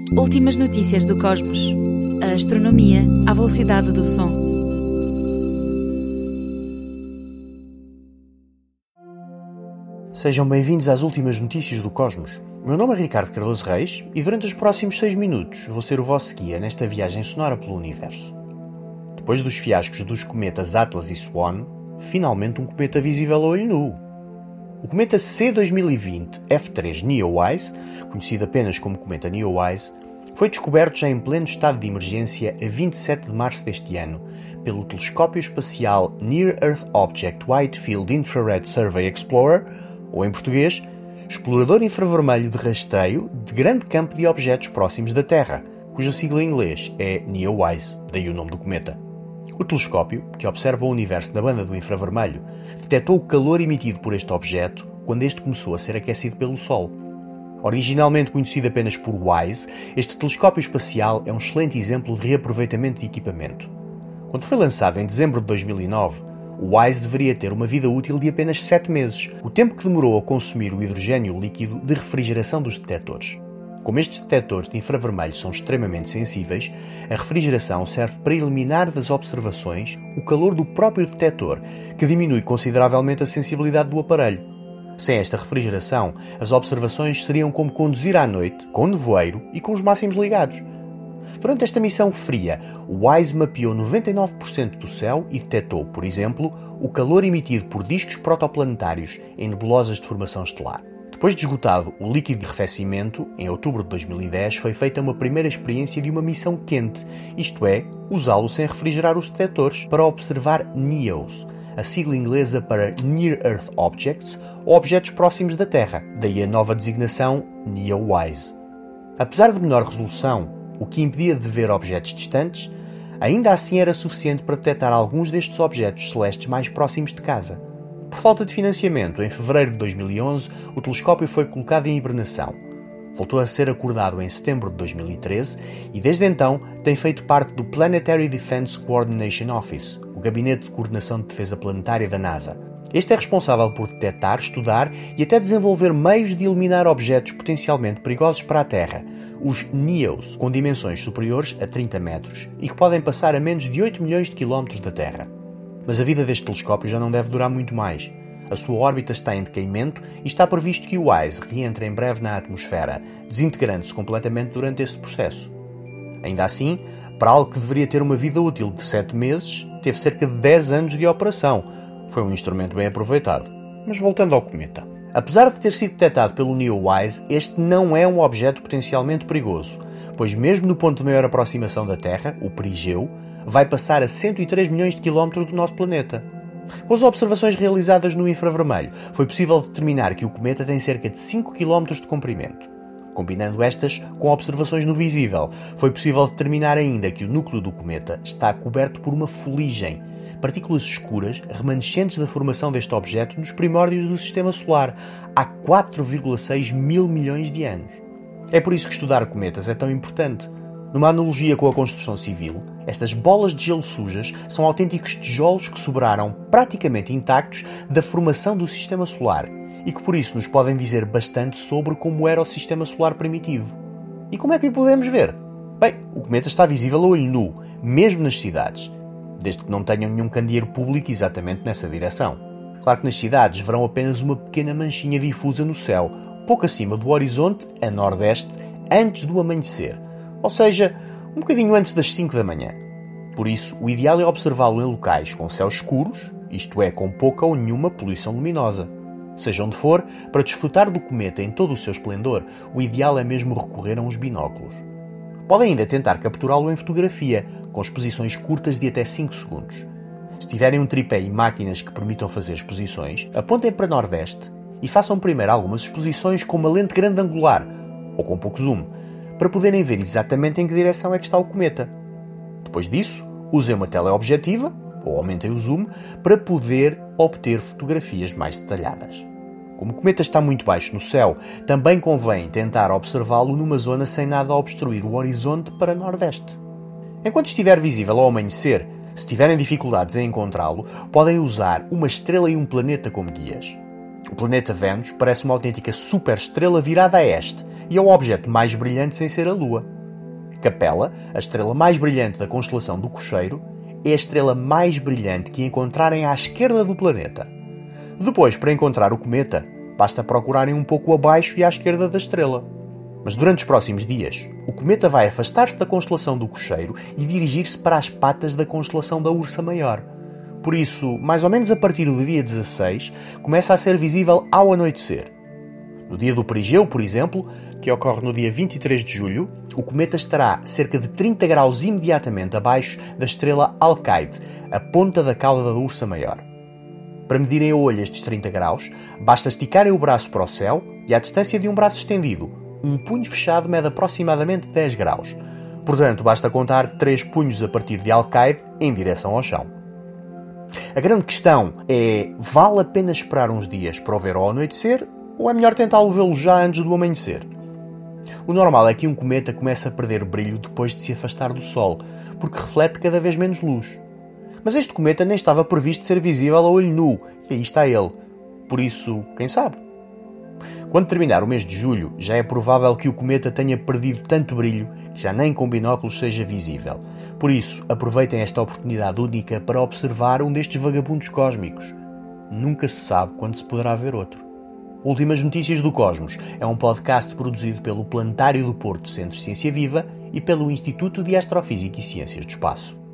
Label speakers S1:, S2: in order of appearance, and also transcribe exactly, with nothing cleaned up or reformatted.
S1: Últimas notícias do cosmos. A astronomia à velocidade do som.
S2: Sejam bem-vindos às últimas notícias do cosmos. Meu nome é Ricardo Cardoso Reis e durante os próximos seis minutos vou ser o vosso guia nesta viagem sonora pelo universo. Depois dos fiascos dos cometas Atlas e Swan, finalmente um cometa visível a olho nu. O cometa C dois mil e vinte F três Neowise, conhecido apenas como cometa Neowise, foi descoberto já em pleno estado de emergência a vinte e sete de março deste ano pelo telescópio espacial Near Earth Object Wide Field Infrared Survey Explorer, ou em português, Explorador Infravermelho de Rastreio de Grande Campo de Objetos Próximos da Terra, cuja sigla em inglês é Neowise, daí o nome do cometa. O telescópio, que observa o universo na banda do infravermelho, detectou o calor emitido por este objeto quando este começou a ser aquecido pelo Sol. Originalmente conhecido apenas por WISE, este telescópio espacial é um excelente exemplo de reaproveitamento de equipamento. Quando foi lançado em dezembro de dois mil e nove, o WISE deveria ter uma vida útil de apenas sete meses, o tempo que demorou a consumir o hidrogênio líquido de refrigeração dos detectores. Como estes detectores de infravermelho são extremamente sensíveis, a refrigeração serve para eliminar das observações o calor do próprio detector, que diminui consideravelmente a sensibilidade do aparelho. Sem esta refrigeração, as observações seriam como conduzir à noite, com nevoeiro e com os máximos ligados. Durante esta missão fria, o WISE mapeou noventa e nove por cento do céu e detectou, por exemplo, o calor emitido por discos protoplanetários em nebulosas de formação estelar. Depois de esgotado o líquido de arrefecimento, em outubro de dois mil e dez foi feita uma primeira experiência de uma missão quente, isto é, usá-lo sem refrigerar os detectores, para observar NEOs, a sigla inglesa para Near Earth Objects, ou objetos próximos da Terra, daí a nova designação Neowise. Apesar de menor resolução, o que impedia de ver objetos distantes, ainda assim era suficiente para detectar alguns destes objetos celestes mais próximos de casa. Por falta de financiamento, em fevereiro de dois mil e onze, o telescópio foi colocado em hibernação. Voltou a ser acordado em setembro de dois mil e treze e, desde então, tem feito parte do Planetary Defense Coordination Office, o Gabinete de Coordenação de Defesa Planetária da NASA. Este é responsável por detectar, estudar e até desenvolver meios de eliminar objetos potencialmente perigosos para a Terra, os NEOs, com dimensões superiores a trinta metros e que podem passar a menos de oito milhões de quilómetros da Terra. Mas a vida deste telescópio já não deve durar muito mais. A sua órbita está em decaimento e está previsto que o WISE reentre em breve na atmosfera, desintegrando-se completamente durante esse processo. Ainda assim, para algo que deveria ter uma vida útil de sete meses, teve cerca de dez anos de operação. Foi um instrumento bem aproveitado. Mas voltando ao cometa. Apesar de ter sido detectado pelo Neowise, este não é um objeto potencialmente perigoso, pois mesmo no ponto de maior aproximação da Terra, o perigeu, vai passar a cento e três milhões de quilómetros do nosso planeta. Com as observações realizadas no infravermelho, foi possível determinar que o cometa tem cerca de cinco quilómetros de comprimento. Combinando estas com observações no visível, foi possível determinar ainda que o núcleo do cometa está coberto por uma fuligem, partículas escuras remanescentes da formação deste objeto nos primórdios do Sistema Solar, há quatro vírgula seis mil milhões de anos. É por isso que estudar cometas é tão importante. Numa analogia com a construção civil, estas bolas de gelo sujas são autênticos tijolos que sobraram praticamente intactos da formação do Sistema Solar e que por isso nos podem dizer bastante sobre como era o Sistema Solar primitivo. E como é que o podemos ver? Bem, o cometa está visível a olho nu, mesmo nas cidades, desde que não tenham nenhum candeeiro público exatamente nessa direção. Claro que nas cidades verão apenas uma pequena manchinha difusa no céu, pouco acima do horizonte, a nordeste, antes do amanhecer, ou seja, um bocadinho antes das cinco da manhã. Por isso, o ideal é observá-lo em locais com céus escuros, isto é, com pouca ou nenhuma poluição luminosa. Seja onde for, para desfrutar do cometa em todo o seu esplendor, o ideal é mesmo recorrer a uns binóculos. Podem ainda tentar capturá-lo em fotografia, com exposições curtas de até cinco segundos. Se tiverem um tripé e máquinas que permitam fazer exposições, apontem para Nordeste e façam primeiro algumas exposições com uma lente grande angular, ou com pouco zoom, para poderem ver exatamente em que direção é que está o cometa. Depois disso, usem uma teleobjetiva, ou aumentem o zoom, para poder obter fotografias mais detalhadas. Como o cometa está muito baixo no céu, também convém tentar observá-lo numa zona sem nada a obstruir o horizonte para Nordeste. Enquanto estiver visível ao amanhecer, se tiverem dificuldades em encontrá-lo, podem usar uma estrela e um planeta como guias. O planeta Vênus parece uma autêntica superestrela virada a este e é o objeto mais brilhante sem ser a Lua. Capella, a estrela mais brilhante da constelação do Cocheiro, é a estrela mais brilhante que encontrarem à esquerda do planeta. Depois, para encontrar o cometa, basta procurarem um pouco abaixo e à esquerda da estrela. Mas durante os próximos dias, o cometa vai afastar-se da constelação do Cocheiro e dirigir-se para as patas da constelação da Ursa Maior. Por isso, mais ou menos a partir do dia dezasseis, começa a ser visível ao anoitecer. No dia do perigeu, por exemplo, que ocorre no dia vinte e três de julho, o cometa estará cerca de trinta graus imediatamente abaixo da estrela Alcaide, a ponta da cauda da Ursa Maior. Para medirem a olho estes trinta graus, basta esticarem o braço para o céu e, à distância de um braço estendido, um punho fechado mede aproximadamente dez graus. Portanto, basta contar três punhos a partir de Alcaide em direção ao chão. A grande questão é, vale a pena esperar uns dias para o ver ao anoitecer ou é melhor tentar vê-lo já antes do amanhecer? O normal é que um cometa comece a perder brilho depois de se afastar do Sol, porque reflete cada vez menos luz. Mas este cometa nem estava previsto ser visível a olho nu, e aí está ele. Por isso, quem sabe? Quando terminar o mês de julho, já é provável que o cometa tenha perdido tanto brilho que já nem com binóculos seja visível. Por isso, aproveitem esta oportunidade única para observar um destes vagabundos cósmicos. Nunca se sabe quando se poderá ver outro. Últimas Notícias do Cosmos é um podcast produzido pelo Planetário do Porto Centro de Ciência Viva e pelo Instituto de Astrofísica e Ciências do Espaço.